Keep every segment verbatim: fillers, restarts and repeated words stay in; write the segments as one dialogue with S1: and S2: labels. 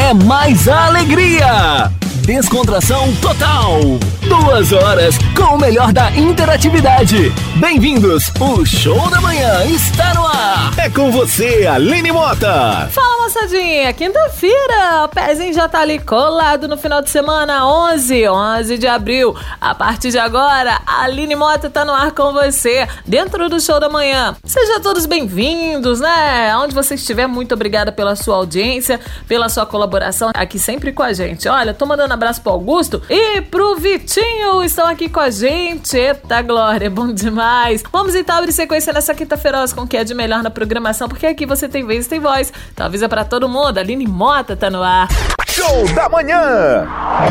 S1: é mais alegria, descontração total. Duas horas com o melhor da interatividade. Bem-vindos, o Show da Manhã está no ar. É com você, Aline Mota.
S2: Fala, moçadinha, quinta-feira, o pezinho já tá ali colado no final de semana, onze de abril. A partir de agora, a Aline Mota tá no ar com você, dentro do Show da Manhã. Sejam todos bem-vindos, né? Onde você estiver, muito obrigada pela sua audiência, pela sua colaboração aqui sempre com a gente. Olha, tô mandando abraço pro Augusto e pro Vitinho, estão aqui com a gente. Eita glória, bom demais. Vamos então abrir sequência nessa quinta-feira com o que é de melhor na programação, porque aqui você tem vez e tem voz. Então avisa pra todo mundo, a Aline Mota tá no ar.
S1: Show da Manhã.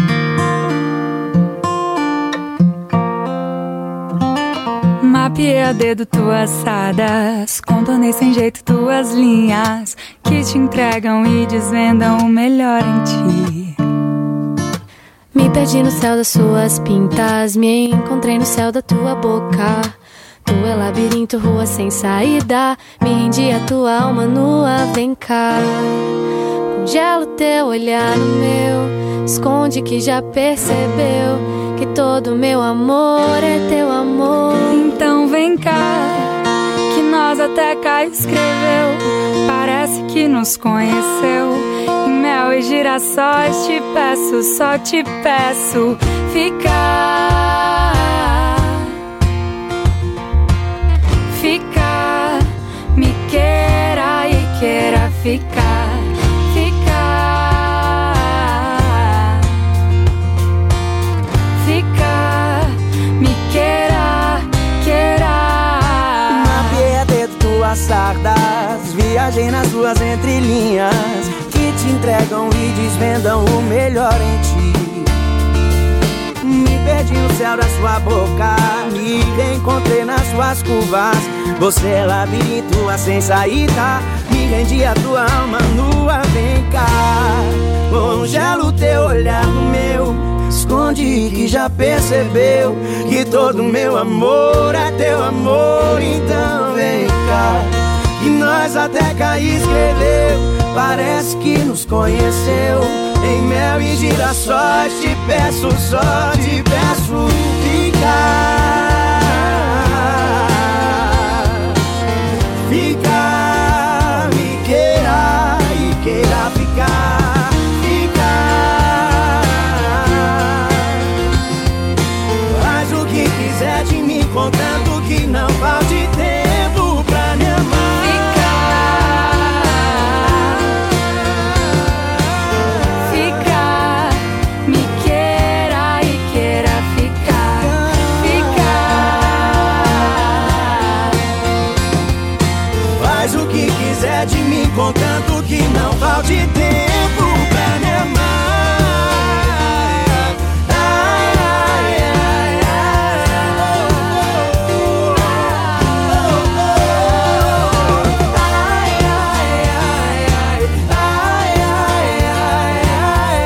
S3: Mapeei a dedo tuas sadas, contornei sem jeito tuas linhas, que te entregam e desvendam o melhor em ti.
S4: Me perdi no céu das suas pintas, me encontrei no céu da tua boca. Tu é labirinto, rua sem saída, me rendi a tua alma nua, vem cá. Congela o teu olhar no meu, esconde que já percebeu que todo meu amor é teu amor.
S3: Então vem cá, que nós até cá escreveu, parece que nos conheceu. Em mel e girassóis te peço, só te peço ficar. Ficar, me queira e queira ficar. Ficar, ficar, me queira, queira.
S5: Mapeei a dedo tuas sardas, viajei nas tuas entrelinhas, que te entregam e desvendam o melhor em ti. Me perdi no céu da sua boca, me reencontrei nas suas curvas. Você é labirinto, sem saída, me rendi a tua alma nua, vem cá. Congela o teu olhar no meu, esconde que já percebeu que todo meu amor é teu amor. Então vem cá, que nós até cá escreveu, parece que nos conheceu. Em mel e girassóis te peço, só te peço ficar. Ficar, me queira e queira ficar. Ficar, faz o que quiser de mim, contanto que não falte tempo pra me amar. De mim, contanto que não falte tempo pra me amar. Ai, ai, ai, ai, oh, oh, oh. Ai, ai, ai, ai, ai, ai, ai,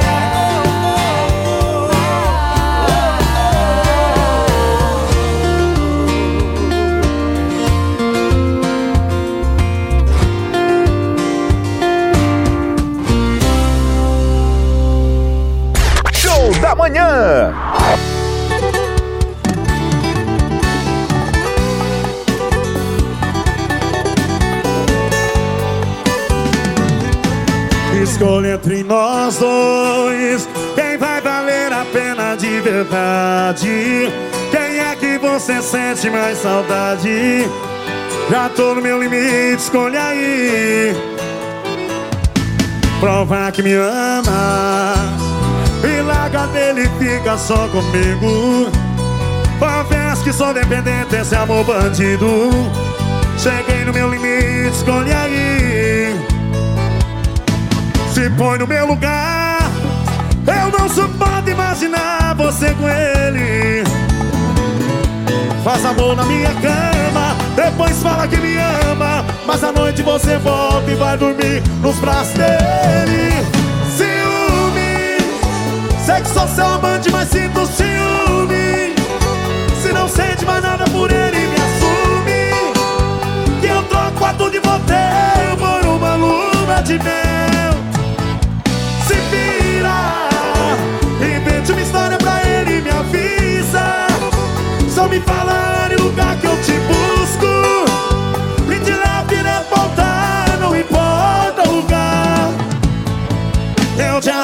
S1: Da manhã.
S6: Escolha entre nós dois quem vai valer a pena de verdade. Quem é que você sente mais saudade? Já tô no meu limite, escolha aí. Prova que me ama e larga dele, fica só comigo. Confesso que sou dependente desse amor bandido. Cheguei no meu limite, escolhe aí. Se põe no meu lugar, eu não suporto imaginar você com ele. Faz amor na minha cama, depois fala que me ama, mas à noite você volta e vai dormir nos braços dele. Ciúme, sei que sou seu amante, mas sinto ciúme. Se não sente mais nada por ele, me assume, que eu troco a tudo de você por uma lua de mel. Se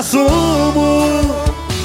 S6: assumo.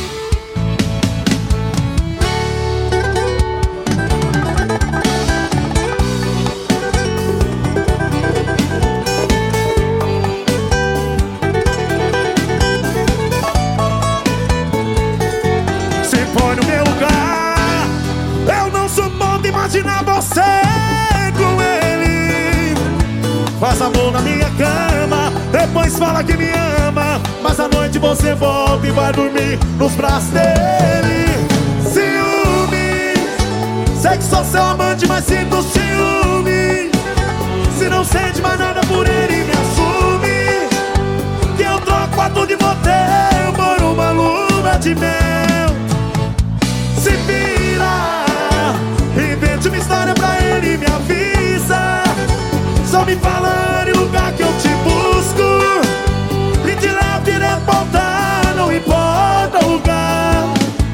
S6: Se põe no meu lugar, eu não suporto imaginar você com ele. Faz amor na minha cama, depois fala que me ama, mas à noite você volta e vai dormir nos braços dele. Ciúme, sei que sou seu amante, mas sinto ciúme. Se não sente mais nada por ele, me assume, que eu troco a tudo de motel por uma lua de mel. Se vira, invente uma história pra ele e me avisa. Só me falando em lugar que eu te busco e te levo direto pra voltar, não importa o lugar.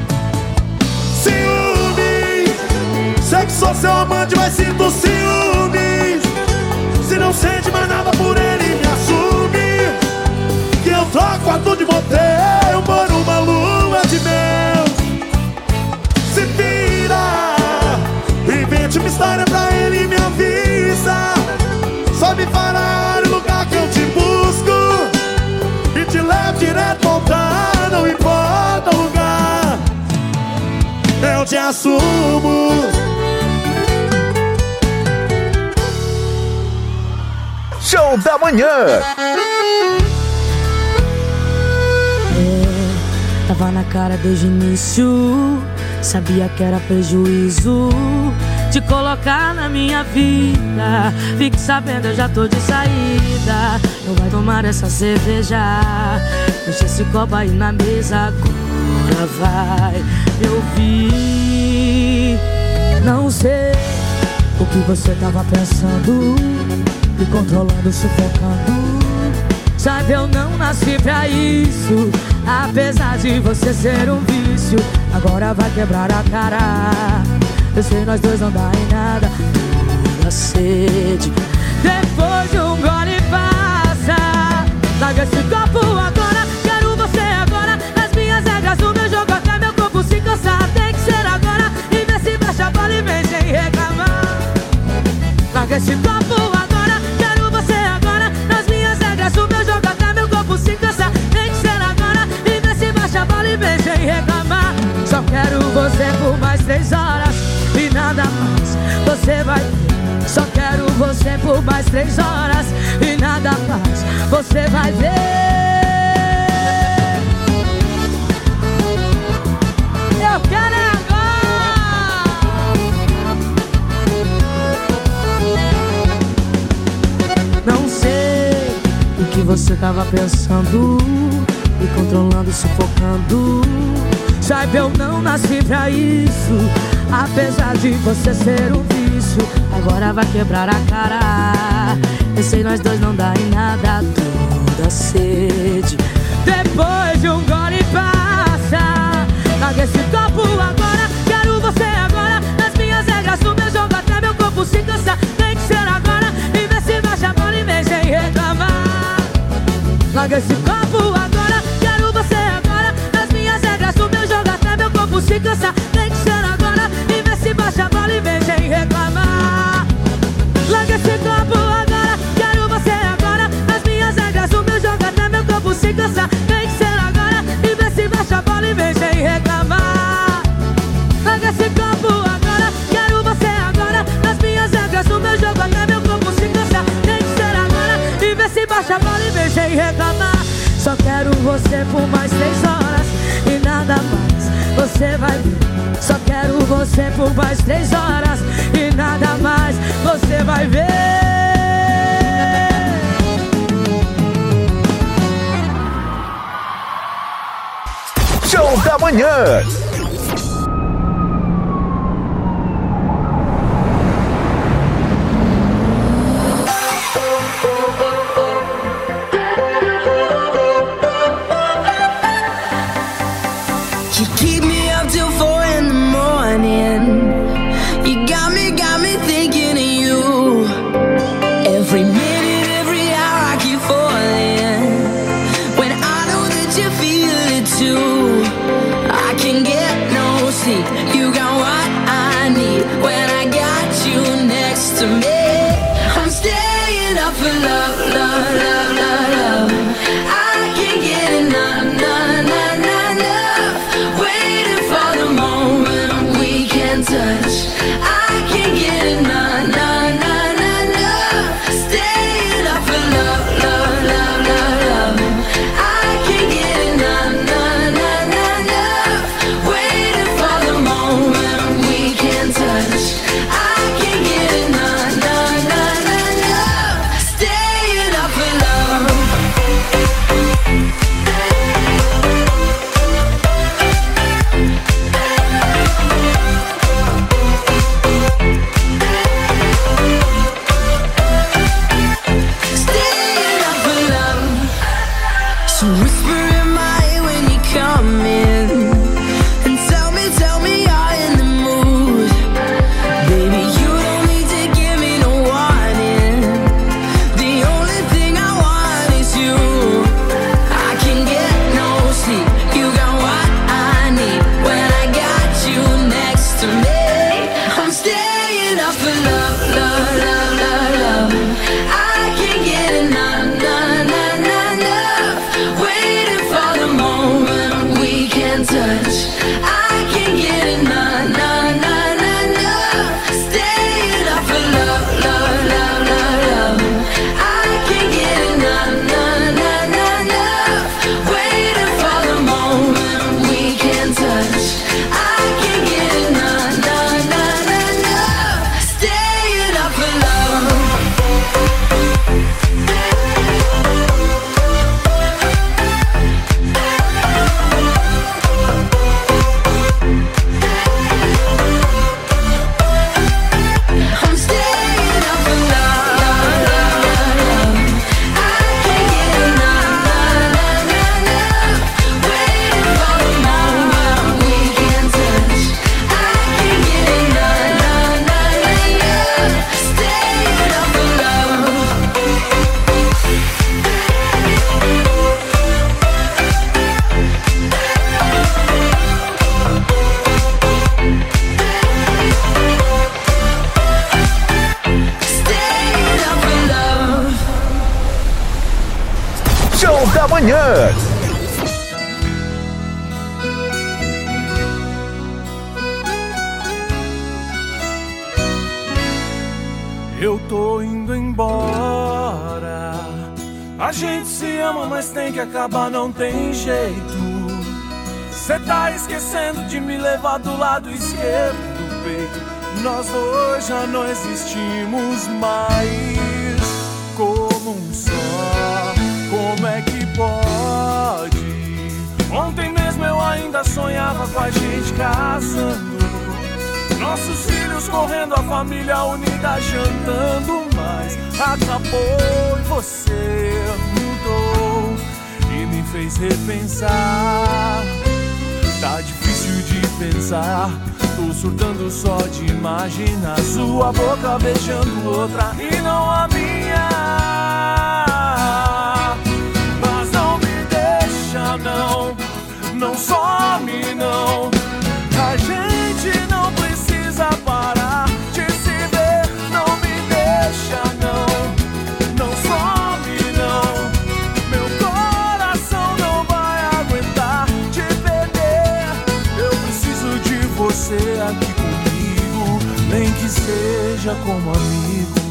S6: Ciúme, sei que sou seu amante, mas sinto ciúmes. Se não sente mais nada por ele, me assume, que eu troco a tudo de motel por uma lua de mel. Se vira, invente uma história pra ele e me avisa. Só me falar o lugar que eu te busco e te levo direto pra voltar, não importa o lugar, eu te assumo.
S1: Show da Manhã.
S7: É, tava na cara desde o início, sabia que era prejuízo te colocar na minha vida. Fique sabendo, eu já tô de saída. Não vai tomar essa cerveja, deixa esse copo aí na mesa. Agora vai me ouvir. Não sei o que você tava pensando, me controlando, sufocando. Sabe, eu não nasci pra isso, apesar de você ser um vício. Agora vai quebrar a cara, eu sei nós dois não dá em nada. Toda sede, depois de um gole passa. Larga esse copo agora, quero você agora. As minhas regras do meu jogo, até meu corpo se cansar. Tem que ser agora, e vê se baixa a bola e vem sem reclamar. Larga esse copo agora, quero você agora. Nas minhas regras do meu jogo, até meu corpo se cansar. Tem que ser agora, e vê se baixa a bola e vem sem reclamar. Só quero você por mais três horas e nada mais você vai ver. Só quero você por mais três horas e nada mais você vai ver. Eu quero é agora. Não sei o que você tava pensando, me controlando, sufocando. Sabe, eu não nasci pra isso, apesar de você ser um vício. Agora vai quebrar a cara, eu sei nós dois não dá em nada. Toda sede, depois de um gole passa. Larga esse copo agora, quero você agora. Nas minhas regras do meu jogo, até meu corpo se cansar. Tem que ser agora, e vê se baixa a bola e vem sem reclamar. Larga esse copo agora, quero você agora. Nas minhas regras do meu jogo, até meu corpo se cansar. Tem que ser agora, e vê se baixa a bola e vem sem reclamar. Larga esse copo agora, quero você agora. Nas minhas regras do meu jogo, até meu corpo se cansar. Tem que ser agora, e vê se baixa a bola e vem sem reclamar. Larga esse copo agora, quero você agora. Nas minhas regras do meu jogo, até meu corpo se cansar. Tem que ser agora, e vê se baixa a bola e vem sem reclamar. Só quero você por mais três horas e nada mais você vai ver. Só quero você por mais três horas e nada mais você vai ver.
S1: Show da Manhã.
S8: You keep me up till four in the morning. You got me, got me thinking of you. Every minute, every hour I keep falling. When I know that you feel
S1: da Manhã.
S9: Eu tô indo embora. A gente se ama, mas tem que acabar, não tem jeito. Cê tá esquecendo de me levar do lado esquerdo do peito. Nós dois já não existimos mais como um só. Como é que pode? Ontem mesmo eu ainda sonhava com a gente casando, nossos filhos correndo, a família unida jantando. Mas acabou e você mudou e me fez repensar. Tá difícil de pensar, tô surtando só de imaginar sua boca beijando outra e não a minha. Mas não me deixa não, não some não. A gente não precisa parar de se ver. Não me deixa não, não some não. Meu coração não vai aguentar te perder. Eu preciso de você aqui comigo, nem que seja como amigo.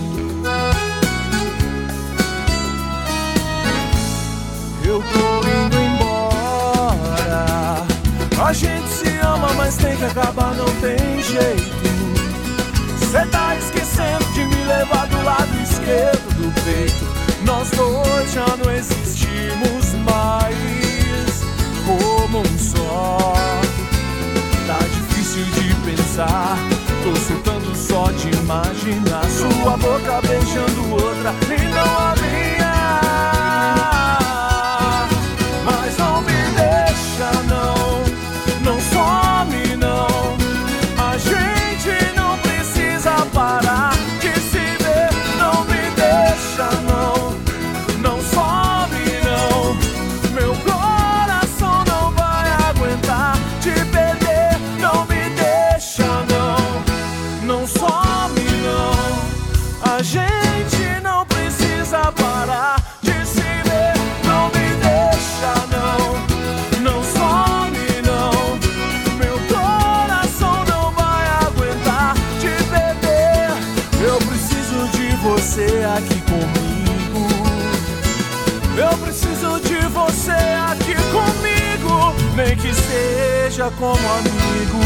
S9: Eu tô indo embora. A gente se ama, mas tem que acabar, não tem jeito. Cê tá esquecendo de me levar do lado esquerdo do peito. Nós dois já não existimos mais como um só. Tá difícil de pensar, tô surtando só de imaginar sua boca beijando outra e não a minha. Mas não me deixa não, não some não. A gente não precisa parar de se ver. Não me deixa não, não some não. Meu coração não vai aguentar te perder. Não me deixa não, não some não. A gente não precisa parar de se ver. Não me deixa não, não some não. Meu coração não vai aguentar te perder. Eu preciso de você aqui comigo. Eu preciso de você aqui comigo, nem que seja como amigo.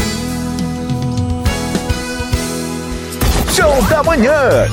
S1: Show da Manhã.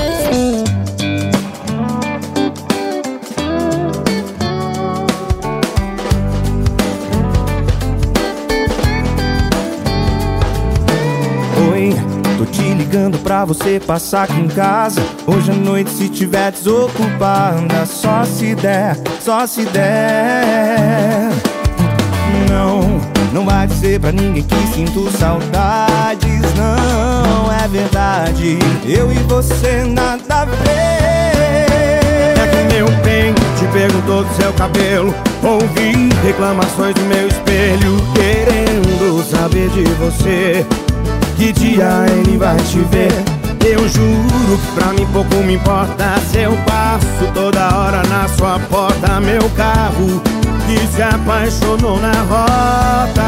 S5: Oi, tô te ligando pra você passar aqui em casa hoje à noite, se tiver desocupada. Só se der, só se der. Não, não vai dizer pra ninguém que sinto saudades. Não, é verdade, eu e você nada a ver.
S6: É que meu bem te perguntou do seu cabelo, ouvi reclamações do meu espelho, querendo saber de você, que dia ele vai te ver. Eu juro que pra mim pouco me importa se eu passo toda hora na sua porta. Meu carro que se apaixonou na rota.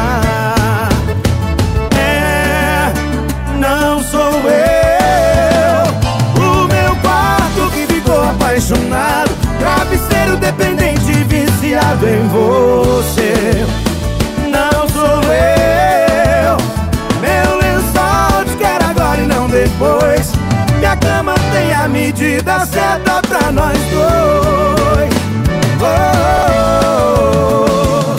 S6: É, não sou eu. O meu quarto que ficou apaixonado, travesseiro dependente, viciado em você. Não sou eu. Meu lençol te quer agora e não depois. Minha cama tem a medida certa pra nós dois. Oh, oh, oh.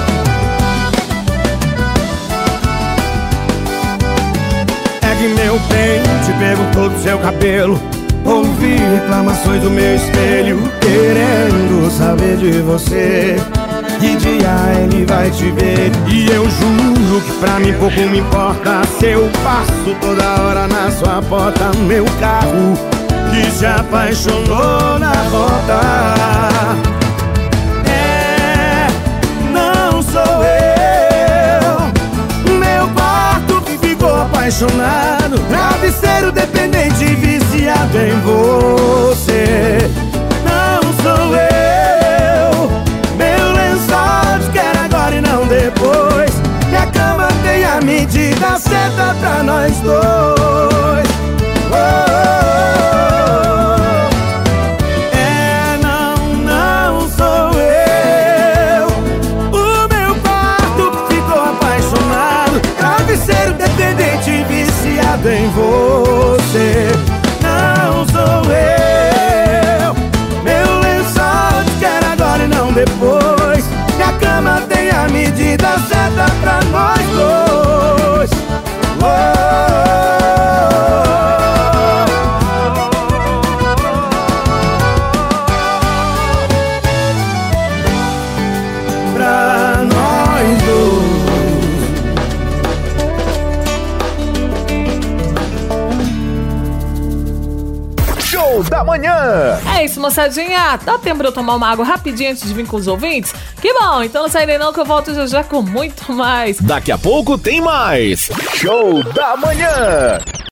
S6: É que meu bem te perguntou do seu cabelo, ouvi reclamações do meu espelho, querendo saber de você, que dia ele vai te ver. E eu juro que pra mim pouco me importa se eu passo toda hora na sua porta. Meu carro que se apaixonou na rota. É, não sou eu. Meu quarto que ficou apaixonado, travesseiro dependente, viciado em você. Não sou eu.
S5: depois. Minha cama tem a medida certa pra nós dois. Pra nós dois.
S1: Show da manhã.
S2: É isso, moçadinha. Dá tempo de eu tomar uma água rapidinho antes de vir com os ouvintes? Que bom, então não sai daí não que eu volto já já com muito mais.
S1: Daqui a pouco tem mais. Show da manhã.